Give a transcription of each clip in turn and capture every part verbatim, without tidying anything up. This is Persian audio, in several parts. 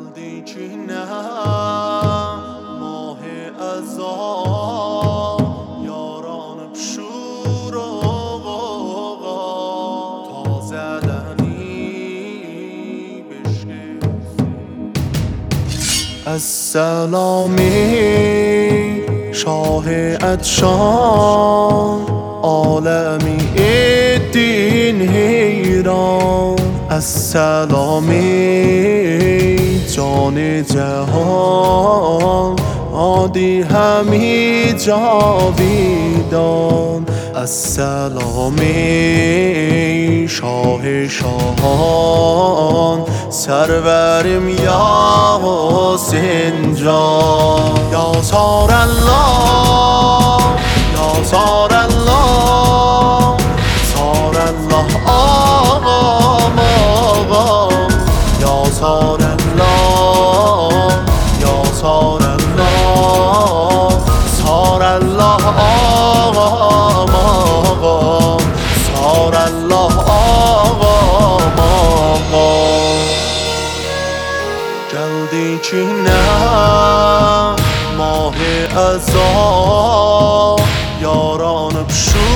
geldi ki ne mahi azar yaranıp şurağa tazeleni beşkezi السلامی شاه ادشان عالمی دین ایران السلامی جان جهان عادی همی جاویدان السلامی شاه شاهان سروریم یا حسین جان یا سار الله یا سار الله سار الله آقا آقا یا سار الله یا سار الله سار الله آقا آقا سار الله آقا آقا geldi ki ne mahi azar yaranıp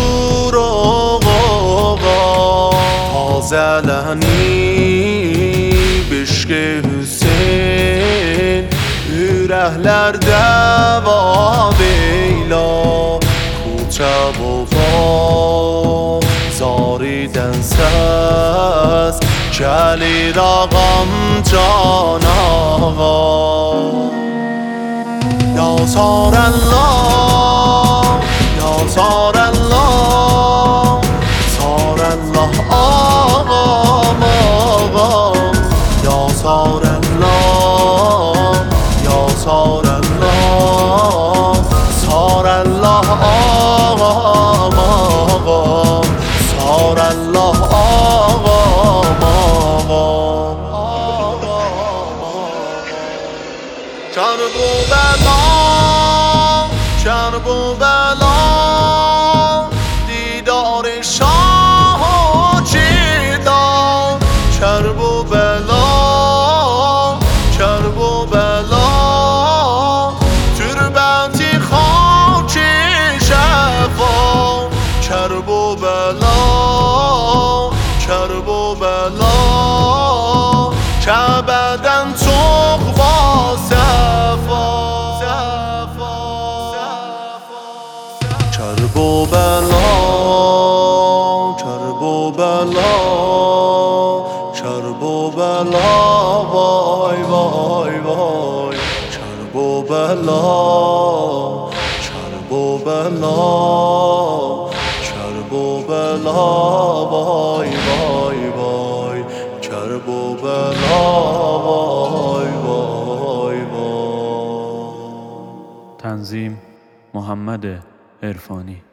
şurağa tazeleni beşke Hüseyin yüreklerde vabeyla koça baba zariden ses gelir ağam can ağa ya sar Allah ya sar Allah sar Allah ağam ağam ya sar Allah ya sar Allah sar Allah ağam ağam sar Allah ağam Çarbu bela, çarbu bela Didar-ı şah-ı cidan Çarbu bela, çarbu bela Türbeti khaki şefa Çarbu bela, çarbu bela Kabe'den çok vasefa Çarbu bela, çarbu bela Çarbu bela, vay vay vay Çarbu bela, çarbu bela Çarbu bela, vay vay vay Çarbu bela, vay vay vay تنظیم محمد عرفانی.